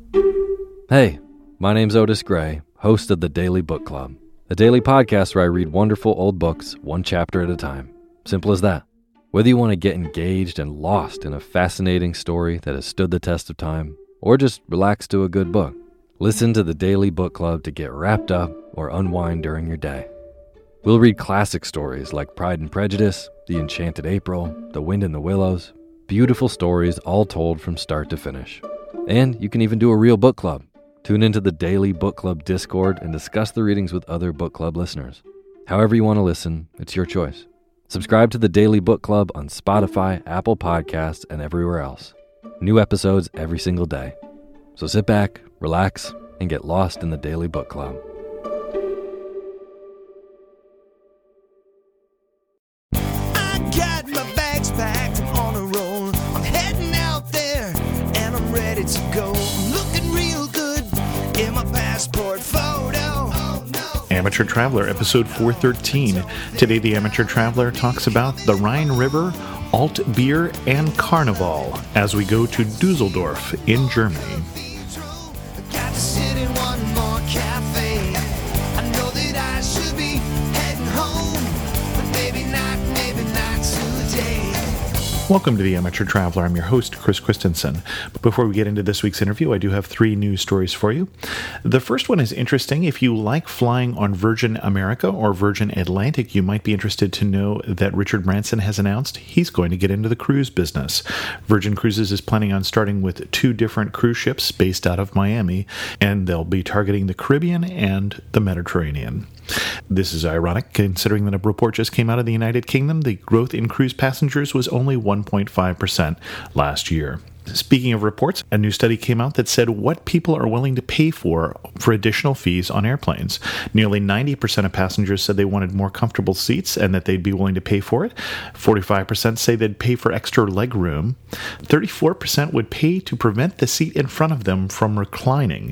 Hey, my name's Otis Gray, host of the Daily Book Club, a daily podcast where I read wonderful old books one chapter at a time. Simple as that. Whether you want to get engaged and lost in a fascinating story that has stood the test of time, or just relax to a good book, listen to the Daily Book Club to get wrapped up or unwind during your day. We'll read classic stories like Pride and Prejudice, The Enchanted April, The Wind in the Willows, beautiful stories all told from start to finish. And you can even do a real book club. Tune into the Daily Book Club Discord and discuss the readings with other book club listeners. However you want to listen, it's your choice. Subscribe to the Daily Book Club on Spotify, Apple Podcasts, and everywhere else. New episodes every single day. So sit back, relax, and get lost in the Daily Book Club. I got my bags packed, I'm on a roll. I'm heading out there, and I'm ready to go. I'm looking real good in my passport photo. Amateur Traveler, episode 413. Today, the Amateur Traveler talks about the Rhine River, alt beer, and Carnival as we go to Dusseldorf in Germany. Got to sit in one more cafe. I know that I should be heading home, but maybe not today. Welcome to the Amateur Traveler. I'm your host, Chris Christensen. But before we get into this week's interview, I do have 3 news stories for you. The first one is interesting. If you like flying on Virgin America or Virgin Atlantic, you might be interested to know that Richard Branson has announced he's going to get into the cruise business. Virgin Cruises is planning on starting with 2 different cruise ships based out of Miami, and they'll be targeting the Caribbean and the Mediterranean. This is ironic, considering that a report just came out of the United Kingdom. The growth in cruise passengers was only 1.5% last year. Speaking of reports, a new study came out that said what people are willing to pay for additional fees on airplanes. Nearly 90% of passengers said they wanted more comfortable seats and that they'd be willing to pay for it. 45% say they'd pay for extra leg room. 34% would pay to prevent the seat in front of them from reclining.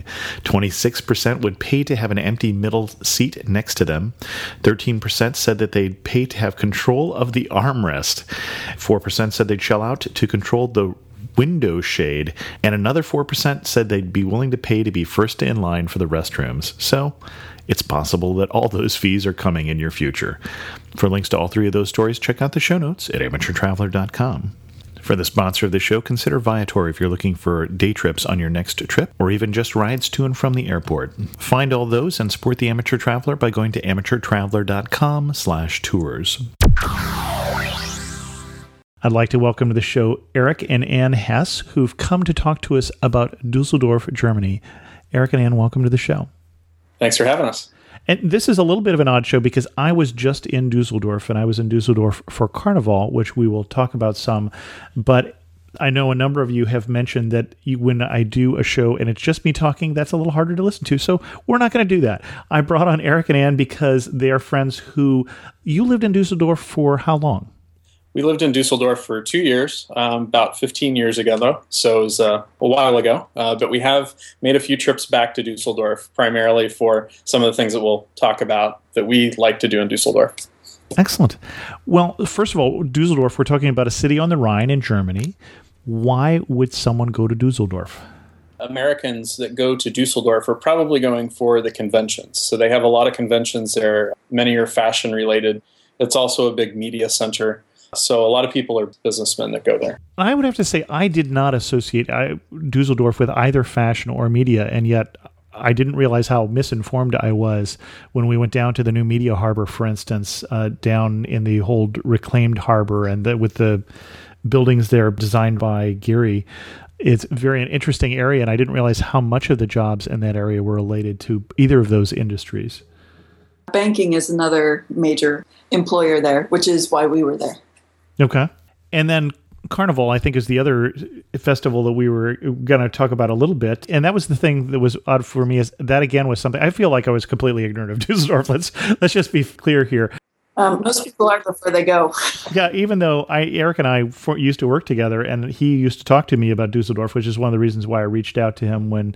26% would pay to have an empty middle seat next to them. 13% said that they'd pay to have control of the armrest. 4% said they'd shell out to control the window shade, and another 4% said they'd be willing to pay to be first in line for the restrooms. So it's possible that all those fees are coming in your future. For links to all 3 of those stories, check out the show notes at amateurtraveler.com. For the sponsor of the show, consider Viator if you're looking for day trips on your next trip, or even just rides to and from the airport. Find all those and support the Amateur Traveler by going to amateurtraveler.com/tours. I'd like to welcome to the show Eric and Ann Hess, who've come to talk to us about Dusseldorf, Germany. Eric and Ann, welcome to the show. Thanks for having us. And this is a little bit of an odd show because I was just in Dusseldorf, and I was in Dusseldorf for Carnival, which we will talk about some. But I know a number of you have mentioned that when I do a show and it's just me talking, that's a little harder to listen to. So we're not going to do that. I brought on Eric and Ann because they are friends who... You lived in Dusseldorf for how long? We lived in Dusseldorf for 2 years, about 15 years ago, though, so it was a while ago. But we have made a few trips back to Dusseldorf, primarily for some of the things that we'll talk about that we like to do in Dusseldorf. Excellent. Well, first of all, Dusseldorf, we're talking about a city on the Rhine in Germany. Why would someone go to Dusseldorf? Americans that go to Dusseldorf are probably going for the conventions. So they have a lot of conventions there. Many are fashion-related. It's also a big media center. So a lot of people are businessmen that go there. I would have to say I did not associate Dusseldorf with either fashion or media, and yet I didn't realize how misinformed I was when we went down to the new media harbor, for instance, down in the old reclaimed harbor, and with the buildings there designed by Gehry. It's very an interesting area, and I didn't realize how much of the jobs in that area were related to either of those industries. Banking is another major employer there, which is why we were there. Okay. And then Carnival, I think, is the other festival that we were going to talk about a little bit. And that was the thing that was odd for me, is that, again, was something I feel like I was completely ignorant of Dusseldorf. Let's just be clear here. Most people are before they go. Yeah, even though Eric and I used to work together, and he used to talk to me about Dusseldorf, which is one of the reasons why I reached out to him when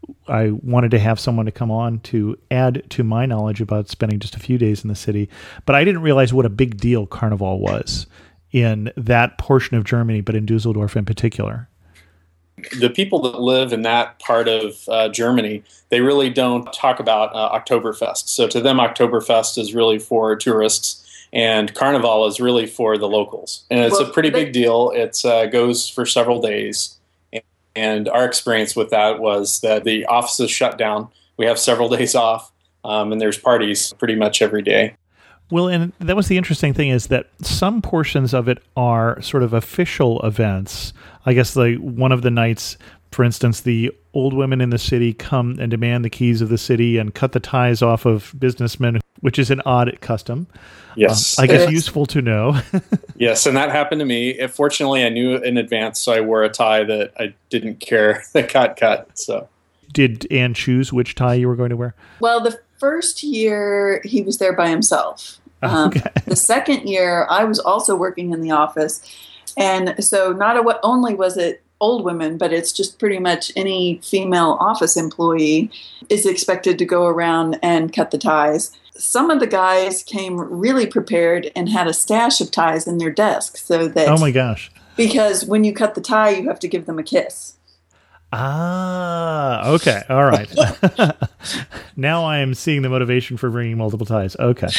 I wanted to have someone to come on to add to my knowledge about spending just a few days in the city. But I didn't realize what a big deal Carnival was in that portion of Germany, but in Dusseldorf in particular. The people that live in that part of Germany, they really don't talk about Oktoberfest. So to them, Oktoberfest is really for tourists, and Carnival is really for the locals. And it's a pretty big deal. It goes for several days. And our experience with that was that the offices shut down. We have several days off, and there's parties pretty much every day. Well, and that was the interesting thing, is that some portions of it are sort of official events. I guess like one of the nights, for instance, the old women in the city come and demand the keys of the city and cut the ties off of businessmen, which is an odd custom. Yes. I guess useful to know. Yes, and that happened to me. Fortunately, I knew in advance, so I wore a tie that I didn't care that got cut. So, did Anne choose which tie you were going to wear? Well, the first year he was there by himself. Okay. The second year, I was also working in the office. And so not only was it old women, but it's just pretty much any female office employee is expected to go around and cut the ties. Some of the guys came really prepared and had a stash of ties in their desk, so that... Oh my gosh. Because when you cut the tie, you have to give them a kiss. Ah, okay. All right. Now I am seeing the motivation for bringing multiple ties. Okay.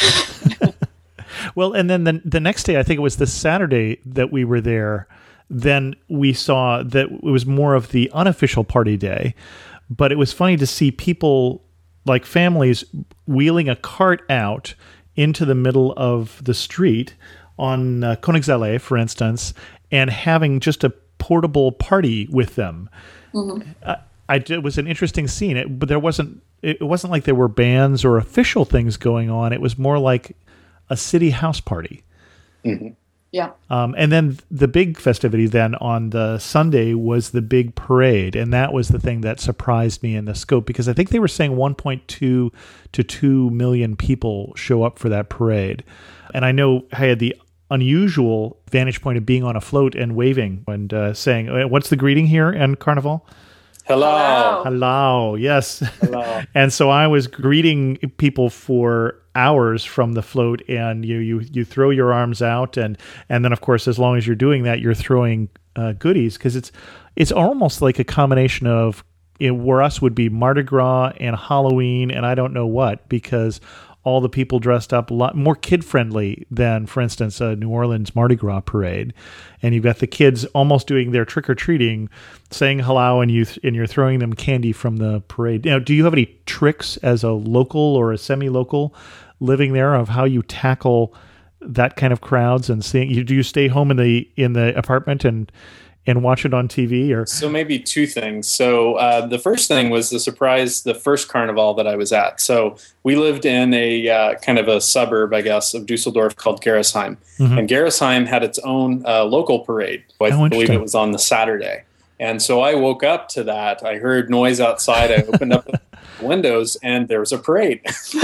Well, and then the next day, I think it was the Saturday that we were there, then we saw that it was more of the unofficial party day. But it was funny to see people, like families, wheeling a cart out into the middle of the street on Königsallee, for instance, and having just a portable party with them. Mm-hmm. It was an interesting scene, but it wasn't like there were bands or official things going on. It was more like a city house party. Mm-hmm. Yeah. And then the big festivity then on the Sunday was the big parade. And that was the thing that surprised me in the scope, because I think they were saying 1.2 to 2 million people show up for that parade. And I know I had the unusual vantage point of being on a float and waving and saying, what's the greeting here in Carnival? Hello. Hello. Yes. Hello. And so I was greeting people for hours from the float, and you throw your arms out, and then of course, as long as you're doing that, you're throwing goodies, because it's almost like a combination of where us would be Mardi Gras and Halloween and I don't know what, because all the people dressed up a lot more kid-friendly than, for instance, a New Orleans Mardi Gras parade. And you've got the kids almost doing their trick-or-treating, saying hello, and you're throwing them candy from the parade. Now, do you have any tricks as a local or a semi-local living there of how you tackle that kind of crowds and seeing? Do you stay home in the apartment and watch it on TV? Or so maybe two things. So the first thing was the first carnival that I was at. So we lived in a kind of a suburb, I guess, of Dusseldorf called Gerresheim. Mm-hmm. And Gerresheim had its own local parade. I believe it was on the Saturday. And so I woke up to that. I heard noise outside. I opened up the windows, and there was a parade.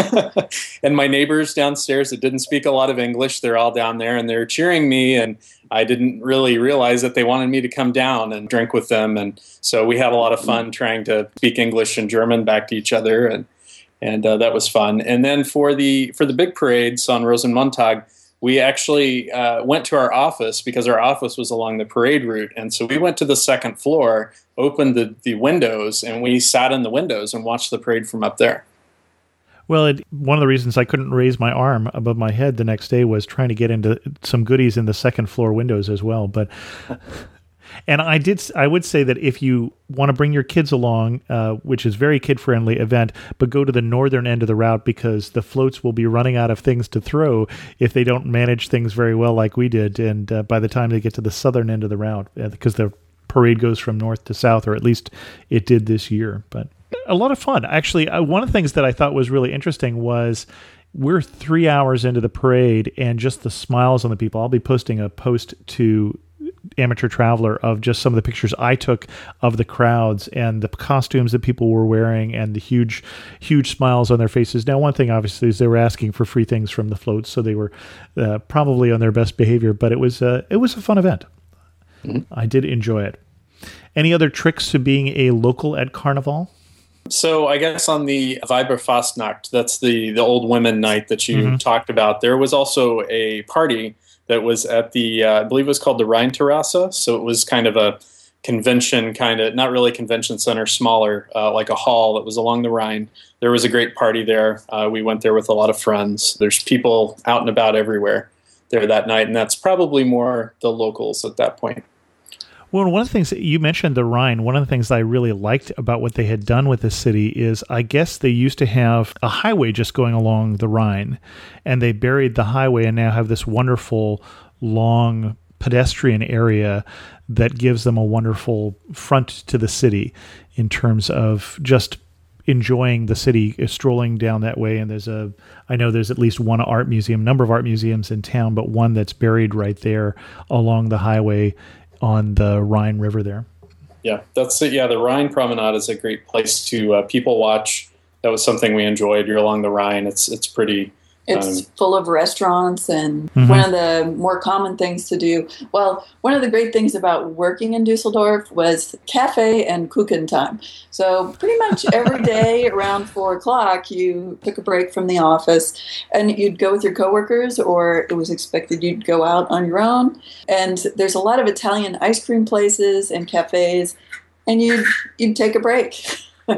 And my neighbors downstairs that didn't speak a lot of English, they're all down there, and they're cheering me. And I didn't really realize that they wanted me to come down and drink with them. And so we had a lot of fun trying to speak English and German back to each other. And that was fun. And then for the big parades on Rosenmontag, we actually went to our office, because our office was along the parade route. And so we went to the second floor, opened the windows, and we sat in the windows and watched the parade from up there. Well, one of the reasons I couldn't raise my arm above my head the next day was trying to get into some goodies in the second floor windows as well. But and I would say that if you want to bring your kids along, which is very kid-friendly event, but go to the northern end of the route, because the floats will be running out of things to throw if they don't manage things very well like we did. And by the time they get to the southern end of the route, because the parade goes from north to south, or at least it did this year. But a lot of fun. Actually, one of the things that I thought was really interesting was we're 3 hours into the parade, and just the smiles on the people. I'll be posting a post to Amateur Traveler of just some of the pictures I took of the crowds and the costumes that people were wearing and the huge smiles on their faces. Now, one thing obviously is they were asking for free things from the floats, so they were probably on their best behavior, but it was a fun event. Mm-hmm. I did enjoy it. Any other tricks to being a local at Carnival? So I guess on the Weiberfastnacht, that's the old women night that you talked about, there was also a party that was at the, I believe it was called the Rheinterrasse. So it was kind of convention kind of, not really convention center, smaller, like a hall that was along the Rhine. There was a great party there. We went there with a lot of friends. There's people out and about everywhere there that night, and that's probably more the locals at that point. Well, one of the things that you mentioned, the Rhine, one of the things that I really liked about what they had done with this city is I guess they used to have a highway just going along the Rhine, and they buried the highway and now have this wonderful, long pedestrian area that gives them a wonderful front to the city in terms of just enjoying the city, strolling down that way. And I know there's at least one art museum, number of art museums in town, but one that's buried right there along the highway on the Rhine River there. Yeah, that's it. Yeah, the Rhine Promenade is a great place to people watch. That was something we enjoyed. You're along the Rhine. It's pretty. It's full of restaurants, and Mm-hmm. one of the more common things to do. Well, one of the great things about working in Dusseldorf was cafe and Kuchen time. So pretty much every day around 4 o'clock, you took a break from the office, and you'd go with your coworkers, or it was expected you'd go out on your own. And there's a lot of Italian ice cream places and cafes, and you'd take a break.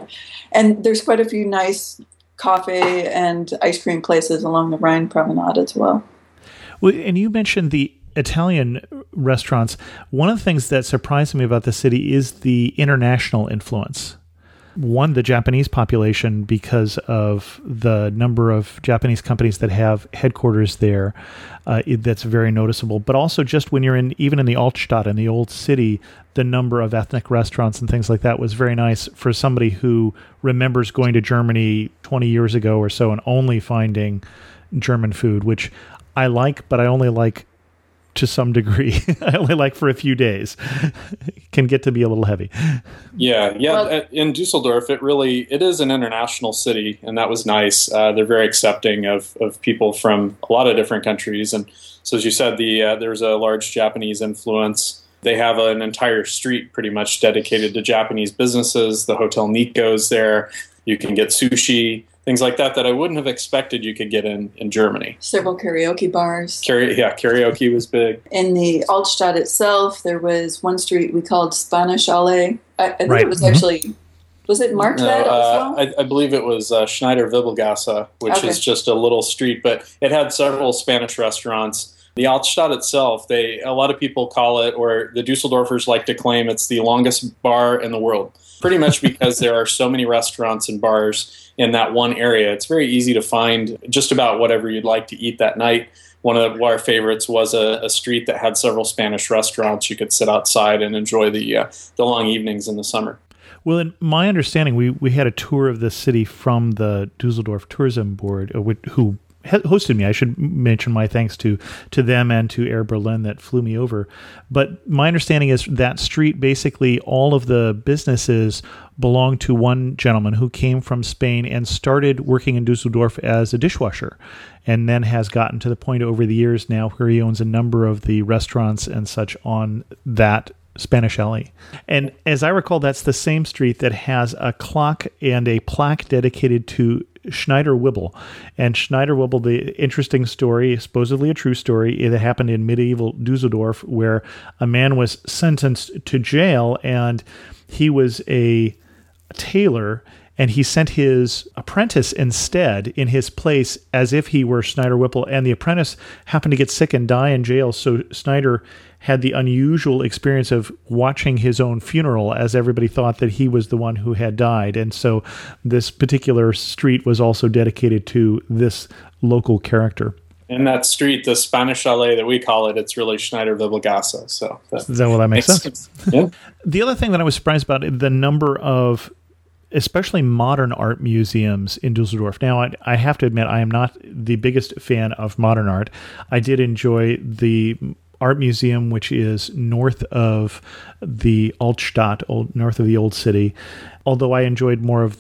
And there's quite a few nice coffee and ice cream places along the Rhine Promenade as well. Well, and you mentioned the Italian restaurants. One of the things that surprised me about the city is the international influence. One, the Japanese population, because of the number of Japanese companies that have headquarters there, that's very noticeable. But also just when you're even in the Altstadt, in the old city, the number of ethnic restaurants and things like that was very nice for somebody who remembers going to Germany 20 years ago or so and only finding German food, which I like, but I only like to some degree. I only like for a few days. It can get to be a little heavy. Yeah. Well, in Dusseldorf, it is an international city, and that was nice. They're very accepting of people from a lot of different countries. And so, as you said, there's a large Japanese influence. They have an entire street pretty much dedicated to Japanese businesses. The Hotel Nikko's there. You can get sushi, things like that I wouldn't have expected you could get in Germany. several karaoke bars. Karaoke was big. In the Altstadt itself, there was one street we called Spanish Alley. I think Right. it was actually, was it marked that as well? I believe it was Schneider Wibbelgasse, which Okay. is just a little street, but it had several Spanish restaurants. The Altstadt itself, a lot of people call it, or the Dusseldorfers like to claim, it's the longest bar in the world. Pretty much because there are so many restaurants and bars in that one area. It's very easy to find just about whatever you'd like to eat that night. One of our favorites was a street that had several Spanish restaurants. You could sit outside and enjoy the long evenings in the summer. Well, in my understanding, we had a tour of the city from the Dusseldorf Tourism Board, who hosted me. I should mention my thanks to them and to Air Berlin that flew me over. But my understanding is that street, basically all of the businesses belonged to one gentleman who came from Spain and started working in Dusseldorf as a dishwasher, and then has gotten to the point over the years now where he owns a number of the restaurants and such on that Spanish Alley. And as I recall, that's the same street that has a clock and a plaque dedicated to Schneider Wibbel. And Schneider Wibbel, the interesting story, supposedly a true story, it happened in medieval Dusseldorf, where a man was sentenced to jail, and he was a tailor, and he sent his apprentice instead in his place as if he were Schneider Wibbel, and the apprentice happened to get sick and die in jail, so Schneider had the unusual experience of watching his own funeral, as everybody thought that he was the one who had died. And so this particular street was also dedicated to this local character. In that street, the Spanish Alley that we call it, it's really Schneider Wibbelgasse. So That makes sense. Yeah. The other thing that I was surprised about, the number of especially modern art museums in Dusseldorf. Now, I have to admit, I am not the biggest fan of modern art. I did enjoy the art museum, which is north of the Altstadt, north of the old city, although I enjoyed more of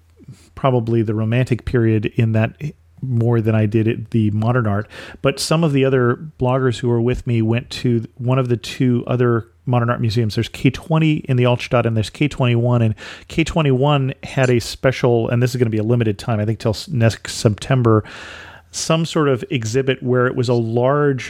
probably the Romantic period in that more than I did the modern art. But some of the other bloggers who were with me went to one of the two other modern art museums. There's K20 in the Altstadt, and there's K21. And K21 had a special, and this is going to be a limited time, I think till next September, some sort of exhibit where it was a large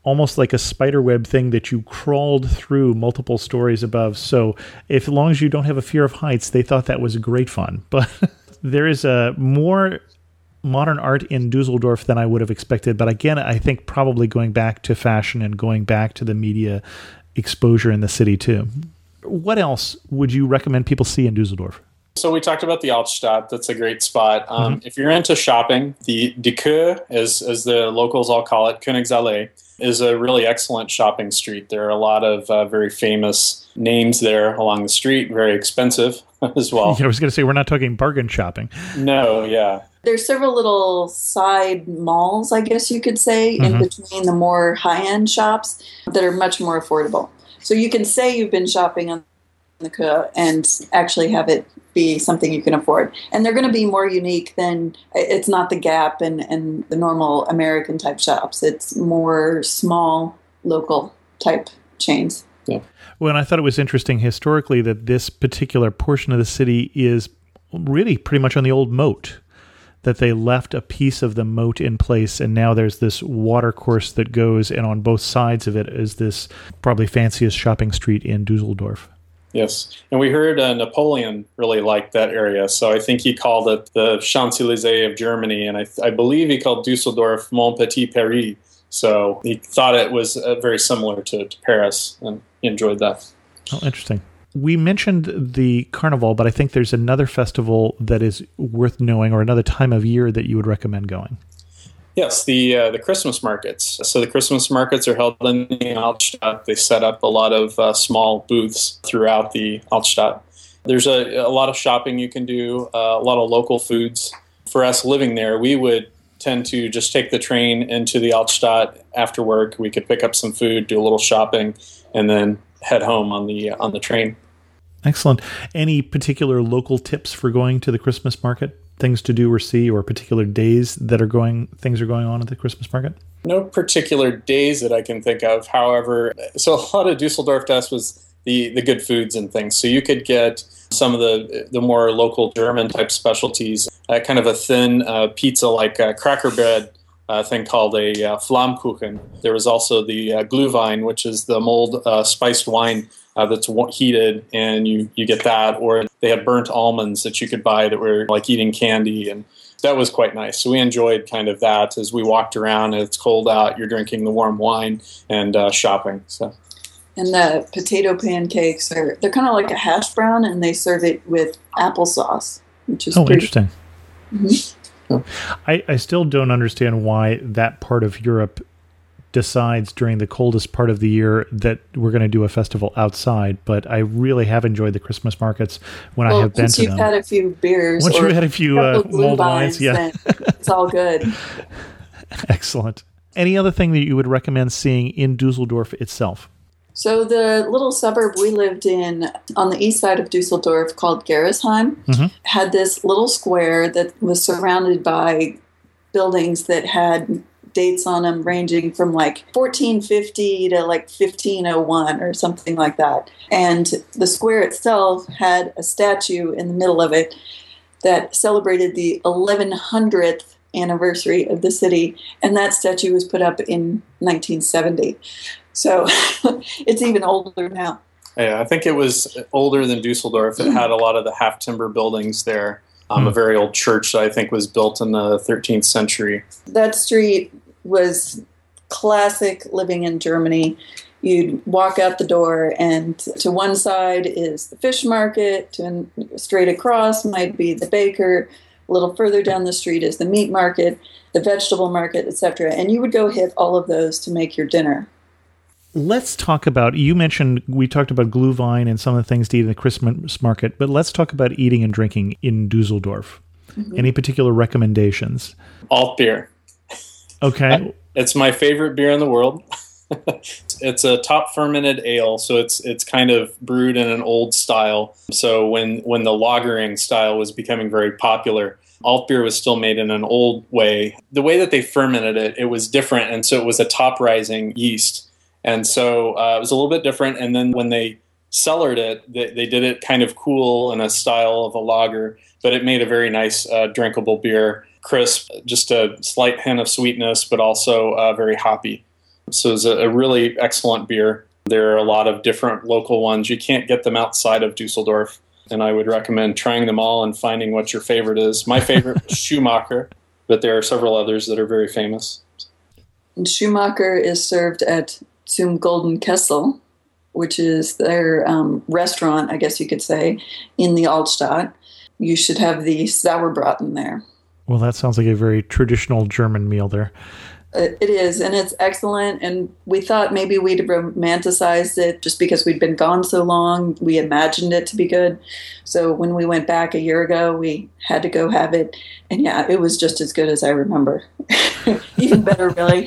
almost like a spider web thing that you crawled through multiple stories above. So as long as you don't have a fear of heights, they thought that was great fun. But there is a more modern art in Dusseldorf than I would have expected. But again, I think probably going back to fashion and going back to the media exposure in the city too. What else would you recommend people see in Dusseldorf? So we talked about the Altstadt. That's a great spot. If you're into shopping, the Die Kö, as the locals all call it, Königsallee, is a really excellent shopping street. There are a lot of very famous names there along the street, very expensive as well. I was going to say, we're not talking bargain shopping. No, yeah. There's several little side malls, I guess you could say, in between the more high-end shops that are much more affordable. So you can say you've been shopping on the Kö and actually have it be something you can afford. And they're going to be more unique than, it's not the Gap and the normal American type shops. It's more small, local type chains. Yeah. Well, and I thought it was interesting historically that this particular portion of the city is really pretty much on the old moat, that they left a piece of the moat in place, and now there's this water course that goes, and on both sides of it is this probably fanciest shopping street in Dusseldorf. Yes. And we heard Napoleon really liked that area. So I think he called it the Champs-Élysées of Germany. And I believe he called Dusseldorf Mon Petit Paris. So he thought it was very similar to Paris, and he enjoyed that. Oh, interesting. We mentioned the Carnival, but I think there's another festival that is worth knowing, or another time of year that you would recommend going. Yes, the Christmas markets. So the Christmas markets are held in the Altstadt. They set up a lot of small booths throughout the Altstadt. There's a lot of shopping you can do, a lot of local foods. For us living there, we would tend to just take the train into the Altstadt after work. We could pick up some food, do a little shopping, and then head home on the train. Excellent. Any particular local tips for going to the Christmas market? Things to do or see, or particular days that things are going on at the Christmas market? No particular days that I can think of. However, so a lot of Dusseldorf to us was the good foods and things. So you could get some of the more local German type specialties, kind of a thin pizza like cracker bread thing called a Flammkuchen. There was also the Glühwein, which is the mulled spiced wine that's heated, and you get that. Or they had burnt almonds that you could buy that were like eating candy, and that was quite nice. So we enjoyed kind of that as we walked around. It's cold out, you're drinking the warm wine and shopping. So. And the potato pancakes they're kind of like a hash brown, and they serve it with applesauce, which is pretty interesting. Mm-hmm. I still don't understand why that part of Europe decides during the coldest part of the year that we're going to do a festival outside, but I really have enjoyed the Christmas markets when I have been to them. Once you've had a few beers, once you've had a few mulled wines, yeah, it's all good. Excellent. Any other thing that you would recommend seeing in Dusseldorf itself? So the little suburb we lived in on the east side of Dusseldorf called Gerresheim had this little square that was surrounded by buildings that had dates on them ranging from like 1450 to like 1501 or something like that. And the square itself had a statue in the middle of it that celebrated the 1100th anniversary of the city. And that statue was put up in 1970. So it's even older now. Yeah, I think it was older than Dusseldorf. It had a lot of the half-timber buildings there. A very old church that I think was built in the 13th century. That street was classic living in Germany. You'd walk out the door, and to one side is the fish market, straight across might be the baker, a little further down the street is the meat market, the vegetable market, etc. And you would go hit all of those to make your dinner. Let's talk about, we talked about Glühwein and some of the things to eat in the Christmas market, but let's talk about eating and drinking in Dusseldorf. Mm-hmm. Any particular recommendations? Alt beer. Okay. It's my favorite beer in the world. It's a top fermented ale, so it's kind of brewed in an old style. So when the lagering style was becoming very popular, alt beer was still made in an old way. The way that they fermented it was different, and so it was a top rising yeast. And so it was a little bit different. And then when they cellared it, they did it kind of cool in a style of a lager, but it made a very nice drinkable beer, crisp, just a slight hint of sweetness, but also very hoppy. So it's a really excellent beer. There are a lot of different local ones. You can't get them outside of Dusseldorf, and I would recommend trying them all and finding what your favorite is. My favorite is Schumacher, but there are several others that are very famous. And Schumacher is served at Zum Golden Kessel, which is their restaurant, I guess you could say, in the Altstadt. You should have the Sauerbraten there. Well, that sounds like a very traditional German meal there. It is, and it's excellent. And we thought maybe we'd romanticized it just because we'd been gone so long. We imagined it to be good. So when we went back a year ago, we had to go have it. And yeah, it was just as good as I remember. Even better, really.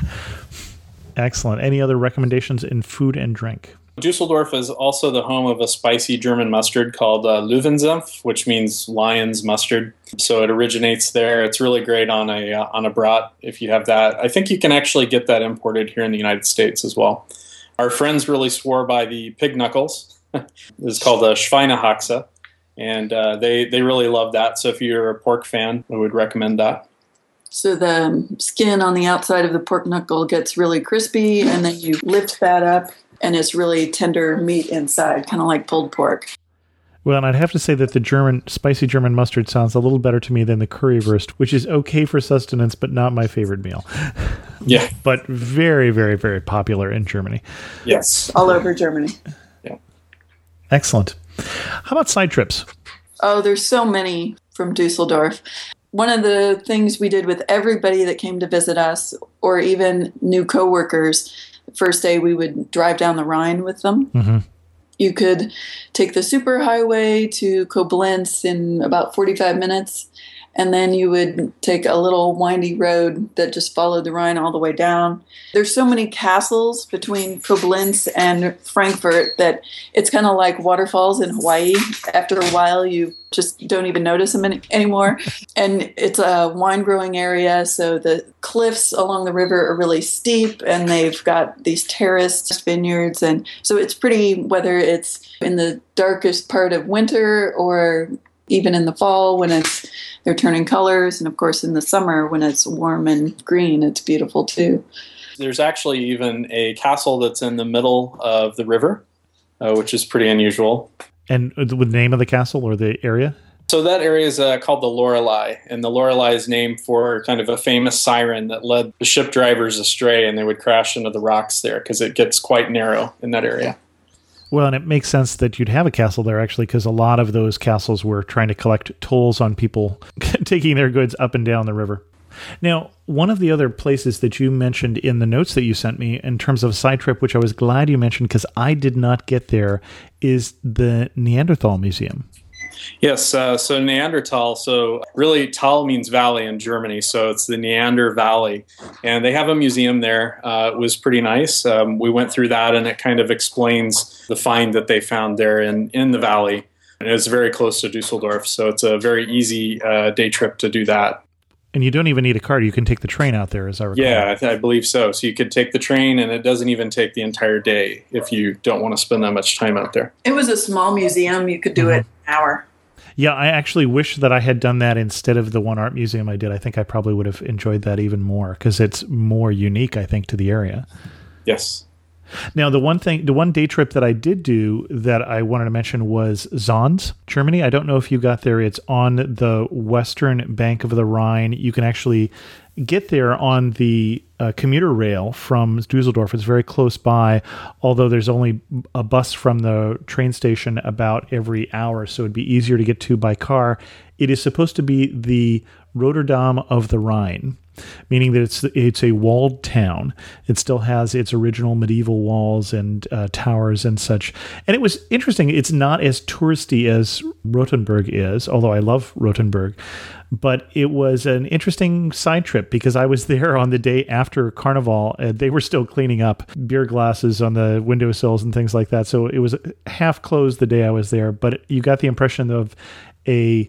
Excellent. Any other recommendations in food and drink? Dusseldorf is also the home of a spicy German mustard called Löwensenf, which means lion's mustard. So it originates there. It's really great on a brat if you have that. I think you can actually get that imported here in the United States as well. Our friends really swore by the pig knuckles. It's called a Schweinehaxe, and they really love that. So if you're a pork fan, I would recommend that. So the skin on the outside of the pork knuckle gets really crispy, and then you lift that up, and it's really tender meat inside, kind of like pulled pork. Well, and I'd have to say that the spicy German mustard sounds a little better to me than the currywurst, which is okay for sustenance, but not my favorite meal. Yeah. But very, very, very popular in Germany. Yes. All over Germany. Yeah. Excellent. How about side trips? Oh, there's so many from Dusseldorf. One of the things we did with everybody that came to visit us, or even new coworkers, the first day we would drive down the Rhine with them. Mm-hmm. You could take the superhighway to Koblenz in about 45 minutes, and then you would take a little windy road that just followed the Rhine all the way down. There's so many castles between Koblenz and Frankfurt that it's kind of like waterfalls in Hawaii. After a while, you just don't even notice them anymore. And it's a wine-growing area, so the cliffs along the river are really steep, and they've got these terraced vineyards. And so it's pretty, whether it's in the darkest part of winter or even in the fall when they're turning colors, and of course in the summer when it's warm and green, it's beautiful too. There's actually even a castle that's in the middle of the river, which is pretty unusual. And with the name of the castle or the area? So that area is called the Lorelei, and the Lorelei is named for kind of a famous siren that led the ship drivers astray, and they would crash into the rocks there because it gets quite narrow in that area. Well, and it makes sense that you'd have a castle there, actually, because a lot of those castles were trying to collect tolls on people taking their goods up and down the river. Now, one of the other places that you mentioned in the notes that you sent me in terms of a side trip, which I was glad you mentioned because I did not get there, is the Neanderthal Museum. Yes, so Neanderthal, so really Tal means valley in Germany, so it's the Neander Valley, and they have a museum there. It was pretty nice. We went through that, and it kind of explains the find that they found there in the valley. And it's very close to Dusseldorf, so it's a very easy day trip to do that. And you don't even need a car. You can take the train out there, as I recall. Yeah, I believe so. So you could take the train, and it doesn't even take the entire day if you don't want to spend that much time out there. It was a small museum. You could do it in an hour. Yeah, I actually wish that I had done that instead of the one art museum I did. I think I probably would have enjoyed that even more because it's more unique, I think, to the area. Yes. Now, the one day trip that I did do that I wanted to mention was Zons, Germany. I don't know if you got there. It's on the western bank of the Rhine. You can actually get there on the commuter rail from Dusseldorf. It's very close by, although there's only a bus from the train station about every hour, so it'd be easier to get to by car. It is supposed to be the Rotterdam of the Rhine, meaning that it's a walled town. It still has its original medieval walls and towers and such. And it was interesting. It's not as touristy as Rothenburg is, although I love Rothenburg. But it was an interesting side trip because I was there on the day after Carnival, and they were still cleaning up beer glasses on the windowsills and things like that. So it was half closed the day I was there, but you got the impression of a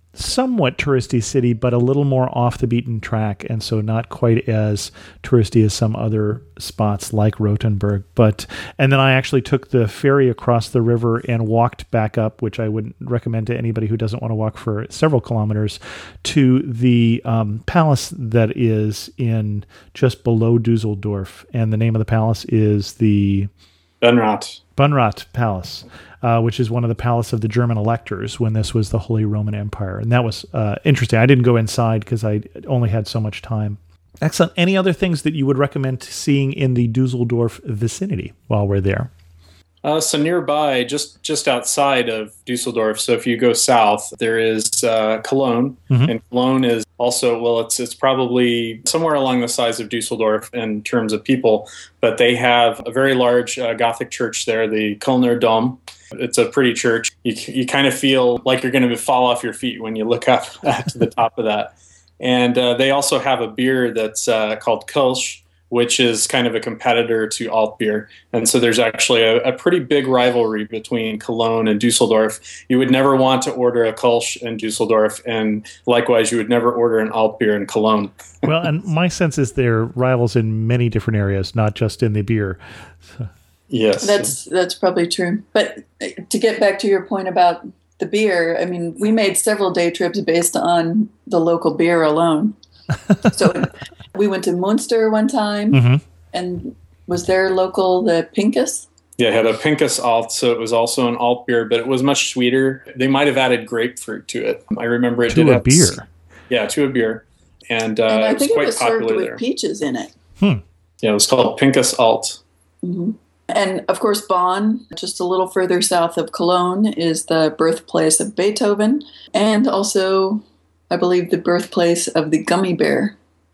somewhat touristy city, but a little more off the beaten track, and so not quite as touristy as some other spots like Rothenburg. And then I actually took the ferry across the river and walked back up, which I wouldn't recommend to anybody who doesn't want to walk for several kilometers, to the palace that is in just below Dusseldorf. And the name of the palace is the Bunrat Palace, which is one of the palace of the German electors when this was the Holy Roman Empire. And that was interesting. I didn't go inside because I only had so much time. Excellent. Any other things that you would recommend seeing in the Dusseldorf vicinity while we're there? So nearby, just outside of Dusseldorf, so if you go south, there is Cologne. Mm-hmm. And Cologne is also, well, it's probably somewhere along the size of Dusseldorf in terms of people, but they have a very large Gothic church there, the Kölner Dom. It's a pretty church. You kind of feel like you're going to fall off your feet when you look up to the top of that. And they also have a beer that's called Kölsch, which is kind of a competitor to alt beer. And so there's actually a pretty big rivalry between Cologne and Dusseldorf. You would never want to order a Kölsch in Dusseldorf, and likewise, you would never order an alt beer in Cologne. Well, and my sense is they're rivals in many different areas, not just in the beer. So. Yes. That's probably true. But to get back to your point about the beer, I mean, we made several day trips based on the local beer alone. So we went to Munster one time, mm-hmm. and was there local the Pinkus? Yeah, it had a Pinkus alt, so it was also an alt beer, but it was much sweeter. They might have added grapefruit to it. I remember it did have beer. Yeah, to a beer, and I it was think quite it was popular served with there. peaches in it. Yeah, it was called Pinkus alt. Mm-hmm. And of course, Bonn, just a little further south of Cologne, is the birthplace of Beethoven, and also, I believe, the birthplace of the gummy bear.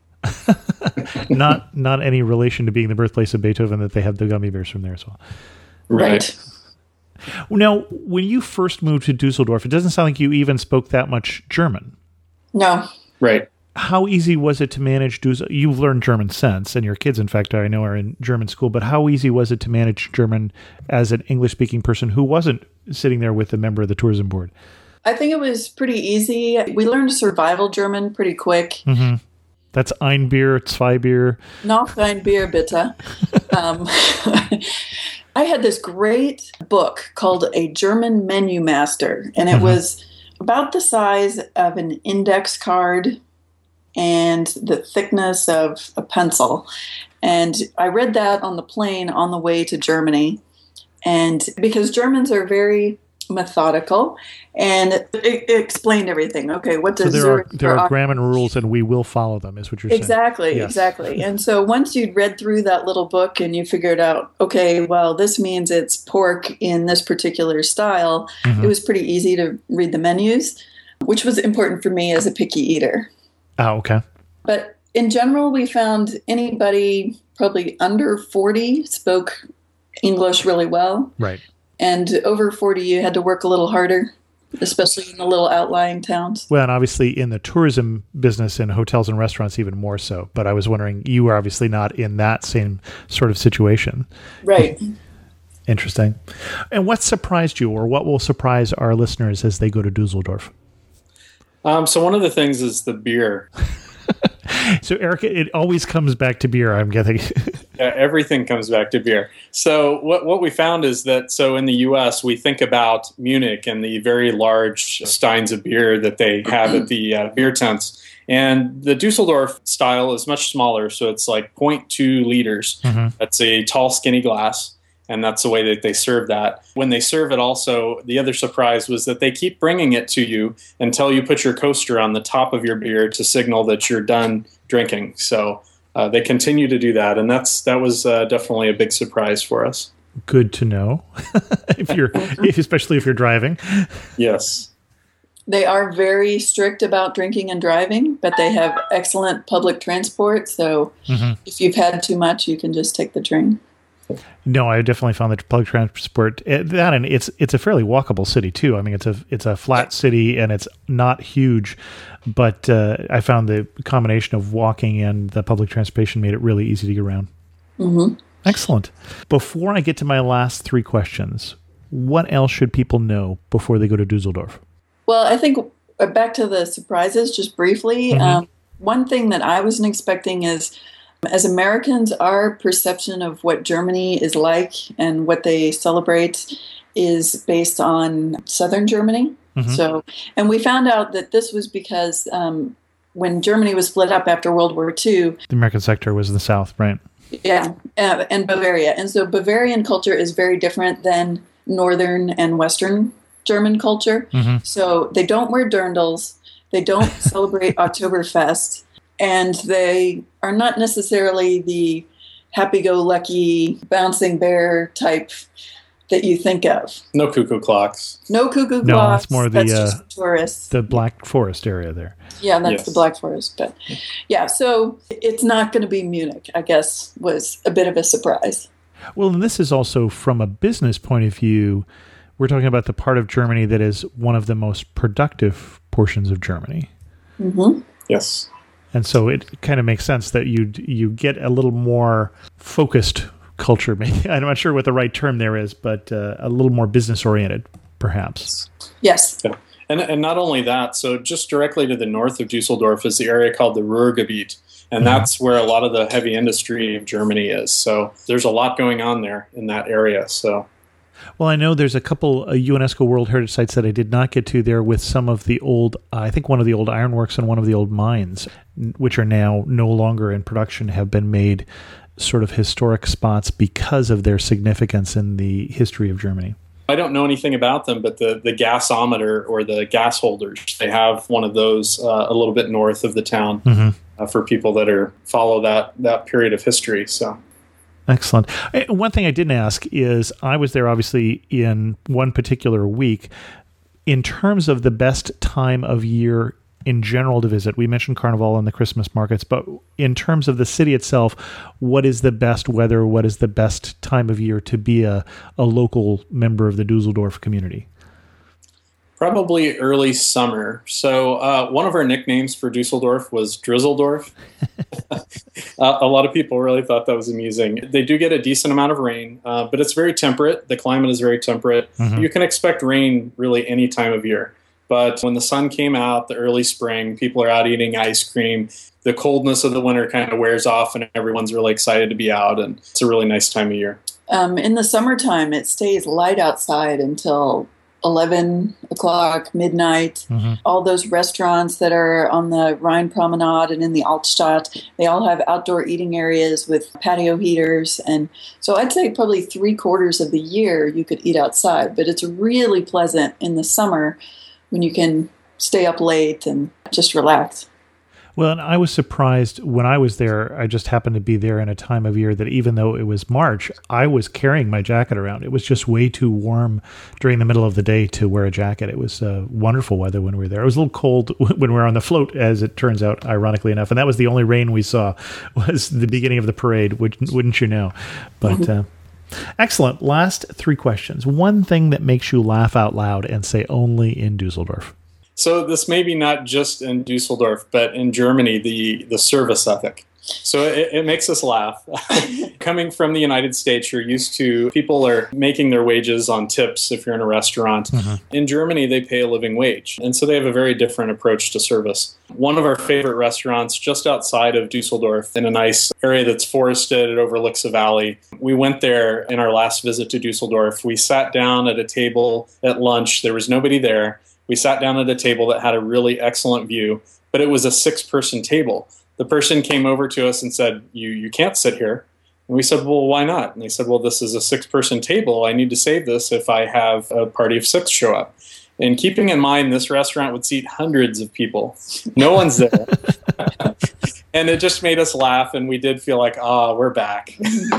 not any relation to being the birthplace of Beethoven that they have the gummy bears from there as well. Right. Now, when you first moved to Dusseldorf, it doesn't sound like you even spoke that much German. No. Right. How easy was it to manage Dusseldorf? You've learned German since, and your kids, in fact, I know are in German school, but how easy was it to manage German as an English-speaking person who wasn't sitting there with a member of the tourism board? I think it was pretty easy. We learned survival German pretty quick. Mm-hmm. That's ein Bier, zwei Bier. Noch ein Bier, bitte. I had this great book called A German Menu Master, and it was about the size of an index card and the thickness of a pencil. And I read that on the plane on the way to Germany. And because Germans are very methodical, and it explained everything. Okay, what does there are grammar rules, and we will follow them, is what you're saying. Exactly, yes. Exactly. And so once you'd read through that little book and you figured out, okay, well, this means it's pork in this particular style, it was pretty easy to read the menus, which was important for me as a picky eater. Oh, okay. But in general, we found anybody probably under 40 spoke English really well. Right. And over 40, you had to work a little harder, especially in the little outlying towns. Well, and obviously in the tourism business and hotels and restaurants, even more so. But I was wondering, you were obviously not in that same sort of situation. Right. Interesting. And what surprised you, or what will surprise our listeners as they go to Dusseldorf? So one of the things is the beer. So, Eric, it always comes back to beer, I'm guessing. Yeah, everything comes back to beer. So what we found is that, so in the U.S., we think about Munich and the very large steins of beer that they have at the beer tents. And the Dusseldorf style is much smaller, so it's like 0.2 liters. That's a tall, skinny glass. And that's the way that they serve that. When they serve it also, the other surprise was that they keep bringing it to you until you put your coaster on the top of your beer to signal that you're done drinking. So they continue to do that, and that was definitely a big surprise for us. Good to know, especially if you're driving. Yes. They are very strict about drinking and driving, but they have excellent public transport. So if you've had too much, you can just take the train. No, I definitely found that public transport that, and it's a fairly walkable city too. I mean, it's a flat city and it's not huge, but I found the combination of walking and the public transportation made it really easy to get around. Excellent. Before I get to my last three questions, what else should people know before they go to Dusseldorf? Well, I think back to the surprises, just briefly. One thing that I wasn't expecting is, as Americans, our perception of what Germany is like and what they celebrate is based on southern Germany. So, and we found out that this was because when Germany was split up after World War II, the American sector was the South, right? Yeah, and Bavaria. And so Bavarian culture is very different than Northern and Western German culture. So they don't wear dirndls, they don't celebrate Oktoberfest, and they are not necessarily the happy-go-lucky bouncing bear type that you think of. No cuckoo clocks. No cuckoo clocks. No, it's more that's just tourists. the Black Forest area there. Yeah, that's the Black Forest. But yeah, so it's not going to be Munich, I guess, was a bit of a surprise. Well, and this is also from a business point of view. We're talking about the part of Germany that is one of the most productive portions of Germany. Yes. And so it kind of makes sense that you get a little more focused culture. Maybe I'm not sure what the right term there is, but a little more business oriented, perhaps. Yes. Yeah. And not only that, so just directly to the north of Dusseldorf is the area called the Ruhrgebiet. And that's where a lot of the heavy industry of Germany is. So there's a lot going on there in that area. So, well, I know there's a couple UNESCO World Heritage Sites that I did not get to there with some of the old, I think one of the old ironworks and one of the old mines, which are now no longer in production, have been made sort of historic spots because of their significance in the history of Germany. I don't know anything about them, but the gasometer or the gas holders, they have one of those a little bit north of the town for people that follow that period of history. So, excellent. One thing I didn't ask is, I was there obviously in one particular week. In terms of the best time of year in general to visit, we mentioned Carnival and the Christmas markets, but in terms of the city itself, what is the best weather? What is the best time of year to be a local member of the Dusseldorf community? Probably early summer. So one of our nicknames for Dusseldorf was Drizzledorf. A lot of people really thought that was amusing. They do get a decent amount of rain, but it's very temperate. The climate is very temperate. You can expect rain really any time of year. But when the sun came out, the early spring, people are out eating ice cream. The coldness of the winter kind of wears off and everyone's really excited to be out. And it's a really nice time of year. In the summertime, it stays light outside until 11 o'clock, midnight. All those restaurants that are on the Rhine Promenade and in the Altstadt, they all have outdoor eating areas with patio heaters. And so I'd say probably 3/4 of the year you could eat outside. But it's really pleasant in the summer when you can stay up late and just relax. Well, and I was surprised when I was there. I just happened to be there in a time of year that even though it was March, I was carrying my jacket around. It was just way too warm during the middle of the day to wear a jacket. It was wonderful weather when we were there. It was a little cold when we were on the float, as it turns out, ironically enough. And that was the only rain we saw, was the beginning of the parade, wouldn't you know? But excellent. Last 3 questions. One thing that makes you laugh out loud and say only in Dusseldorf. So this may be not just in Dusseldorf, but in Germany, the service ethic. So it makes us laugh. Coming from the United States, you're used to people are making their wages on tips if you're in a restaurant. In Germany, they pay a living wage. And so they have a very different approach to service. One of our favorite restaurants just outside of Dusseldorf, in a nice area that's forested, it overlooks a valley. We went there in our last visit to Dusseldorf. We sat down at a table at lunch. There was nobody there. We sat down at a table that had a really excellent view, but it was a 6-person table. The person came over to us and said, you can't sit here. And we said, well, why not? And they said, well, this is a 6-person table. I need to save this if I have a party of 6 show up. And keeping in mind, this restaurant would seat hundreds of people. No one's there. And it just made us laugh, and we did feel like, we're back.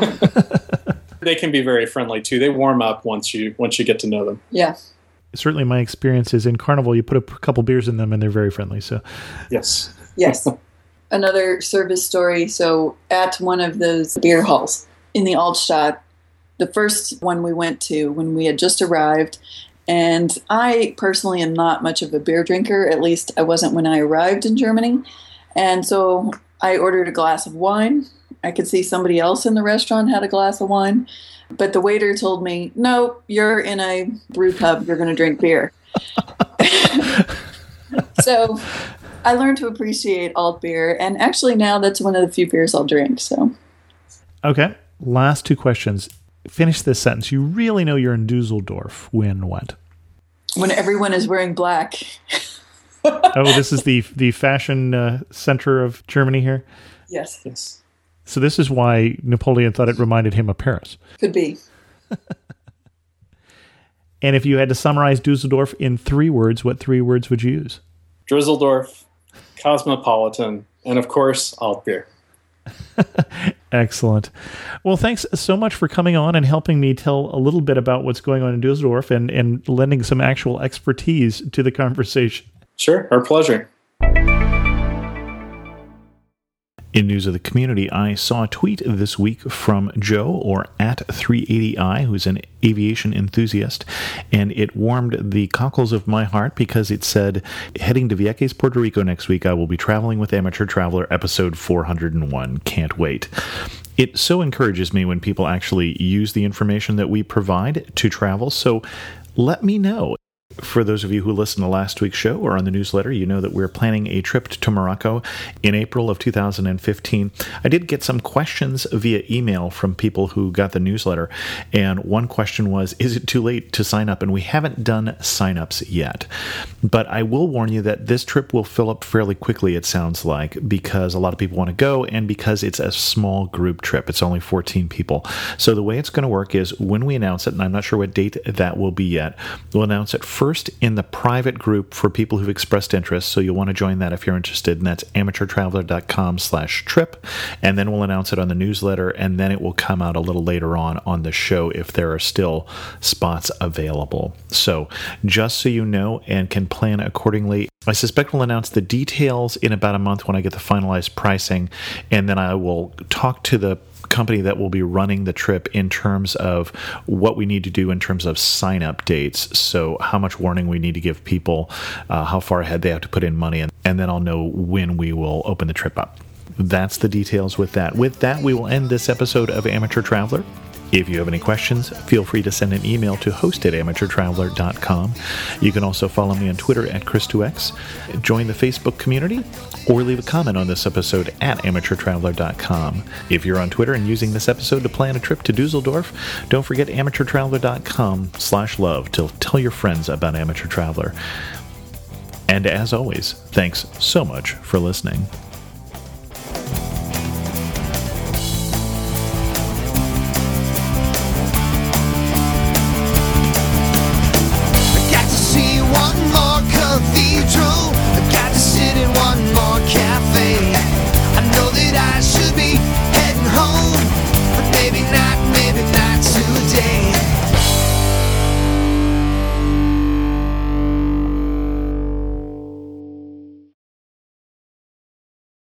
They can be very friendly, too. They warm up once you get to know them. Yeah. Certainly my experience is in Carnival, you put a couple beers in them and they're very friendly. So yes. Another service story. So at one of those beer halls in the Altstadt, the first one we went to when we had just arrived, and I personally am not much of a beer drinker, at least I wasn't when I arrived in Germany. And so I ordered a glass of wine. I could see somebody else in the restaurant had a glass of wine. But the waiter told me, no, you're in a brew pub, you're going to drink beer. So I learned to appreciate alt beer, and actually now that's one of the few beers I'll drink. So, okay, last two questions. Finish this sentence. You really know you're in Dusseldorf when what? When everyone is wearing black. Oh, this is the fashion center of Germany here? Yes. So this is why Napoleon thought it reminded him of Paris. Could be. And if you had to summarize Dusseldorf in 3 words, what 3 words would you use? Dusseldorf, cosmopolitan, and of course, alt beer. Excellent. Well, thanks so much for coming on and helping me tell a little bit about what's going on in Dusseldorf and lending some actual expertise to the conversation. Sure, our pleasure. In news of the community, I saw a tweet this week from Joe, or @380i, who's an aviation enthusiast, and it warmed the cockles of my heart because it said, heading to Vieques, Puerto Rico next week, I will be traveling with Amateur Traveler, episode 401. Can't wait. It so encourages me when people actually use the information that we provide to travel, so let me know. For those of you who listened to last week's show or on the newsletter, you know that we're planning a trip to Morocco in April of 2015. I did get some questions via email from people who got the newsletter, and one question was, is it too late to sign up? And we haven't done sign-ups yet. But I will warn you that this trip will fill up fairly quickly, it sounds like, because a lot of people want to go and because it's a small group trip. It's only 14 people. So the way it's going to work is when we announce it, and I'm not sure what date that will be yet, we'll announce it first in the private group for people who've expressed interest, so you'll want to join that if you're interested, and that's amateurtraveler.com/trip, and then we'll announce it on the newsletter, and then it will come out a little later on the show if there are still spots available. So just so you know and can plan accordingly, I suspect we'll announce the details in about a month when I get the finalized pricing, and then I will talk to the company that will be running the trip in terms of what we need to do in terms of sign-up dates. So how much warning we need to give people, how far ahead they have to put in money, and then I'll know when we will open the trip up. That's the details with that. With that, we will end this episode of Amateur Traveler. If you have any questions, feel free to send an email to host@amateurtraveler.com. You can also follow me on Twitter @Chris2X, join the Facebook community, or leave a comment on this episode @amateurtraveler.com. If you're on Twitter and using this episode to plan a trip to Dusseldorf, don't forget amateurtraveler.com/love to tell your friends about Amateur Traveler. And as always, thanks so much for listening.